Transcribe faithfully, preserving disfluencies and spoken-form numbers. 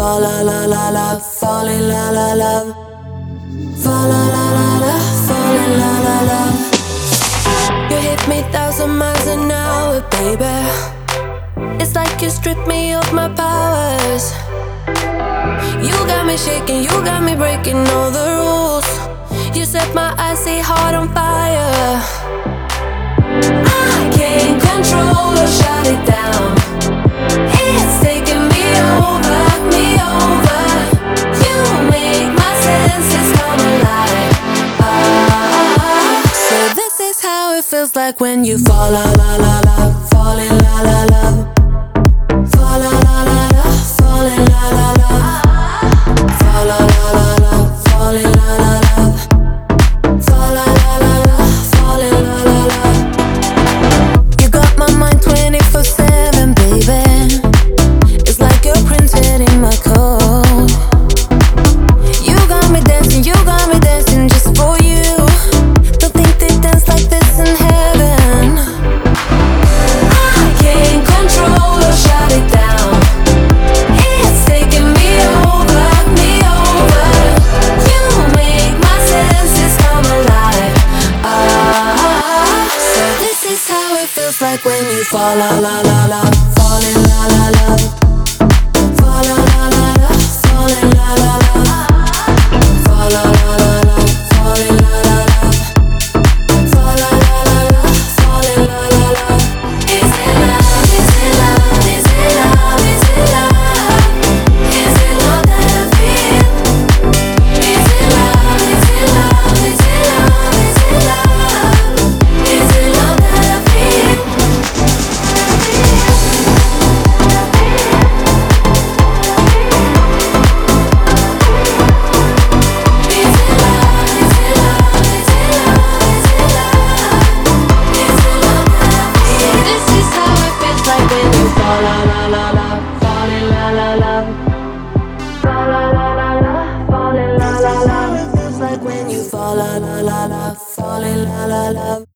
fall la la la la, fall in la la love. Fall la la la la, fall in la la love. You hit me thousand miles an hour, baby. It's like you stripped me of my powers. You got me shaking, you got me breaking all the rules. You set my icy heart on fire. I can't control or shut it down. It's taking me over, me over. You make my senses come alive. Ah, so this is how it feels like when you fall la la la la, fall in la la love. Fall la la la la, fall in la la love. Fall la la la la, fall in la la love. Fall la la la la, fall in la la love. You got my mind twenty-four seven, baby. It's like you're printed in my code. You got me dancing, you got me dancing just for you. Don't think they dance like this in heaven. I can't control or shut it down. It's taking me over, me over. You make my senses come alive. Ah, so this is how it feels like when you fall la la la la, fall in la la love. Fall la la la la, fall in la la love. Fall la la la la, fall in la la love. Fall la la la la, fall in la la love. Is it love? Is it love? Is it love? Is it love? Is it love that I feel? Is it love? Is it love? Is it love? Is it love? Is it love that I feel? This is how it feels like when you fall la la la la, fall in la la love. Fall la la la la, fall in la la love. It feels like when you fall la la la la, fall in la la love.